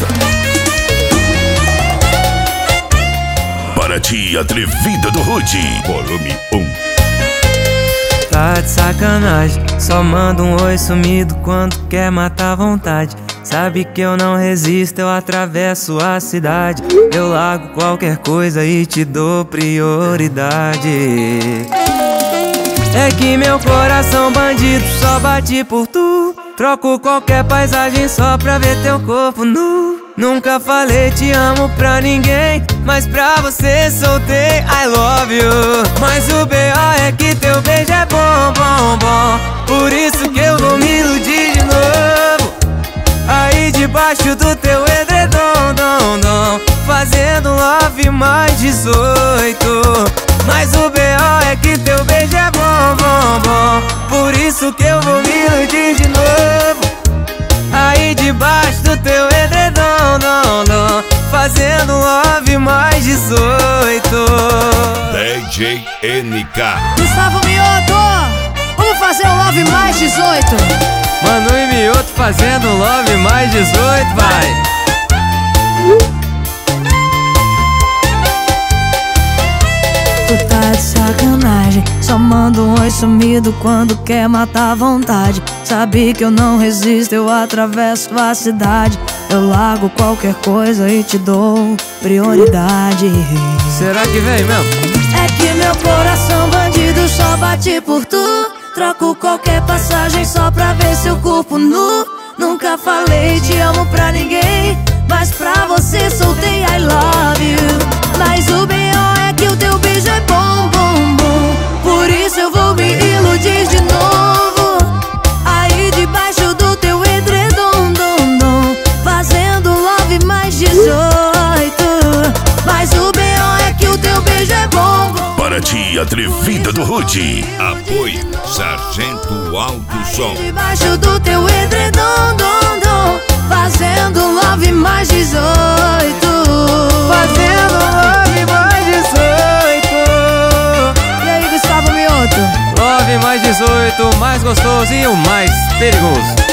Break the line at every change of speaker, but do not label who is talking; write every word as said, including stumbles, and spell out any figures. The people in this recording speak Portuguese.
dezoito. Paraty Atrevida do Rude, volume um.
Tá de sacanagem, só manda um oi sumido quando quer matar a vontade. Sabe que eu não resisto, eu atravesso a cidade. Eu largo qualquer coisa e te dou prioridade. É que meu coração bandido só bate por tu. Troco qualquer paisagem só pra ver teu corpo nu. Nunca falei te amo pra ninguém, mas pra você soltei I love you. Mas o B O é que teu beijo é bom, bom, bom. Por isso que eu vou me iludir de novo. Aí debaixo do teu edredom, dom, dom, fazendo love mais dezoito. Mas o B O é que teu beijo é bom, bom, bom. Por isso que eu vou me iludir de novo. Aí debaixo do teu edredom, dom, dom, fazendo love mais dezoito.
D J N K
Gustavo Mioto, vamos fazer o love mais dezoito.
Manu e Mioto fazendo love mais dezoito, vai.
Tu tá de sacanagem, só manda um oi sumido quando quer matar a vontade. Sabe que eu não resisto, eu atravesso a cidade. Eu largo qualquer coisa e te dou prioridade.
Será que vem mesmo?
É que meu coração bandido só bate por tu. Troco qualquer passagem só pra ver seu corpo nu. Nunca falei te amo pra ninguém, mas pra você soltei I love you. Mas o B O é que o teu beijo é bom, bom, bom. Por isso eu vou me iludir de novo. Aí debaixo do teu edredom, dom, dom, fazendo love mais dezoito. Mas o B O é que o teu beijo é bom, bom.
Paraty Atrevida do Rude. Apoio Sargento Alto Som.
Debaixo do teu edredom, dom, dom, fazendo love mais dezoito.
Fazendo love mais dezoito.
E aí, Gustavo Mioto?
Love mais dezoito, o mais gostoso e o mais perigoso.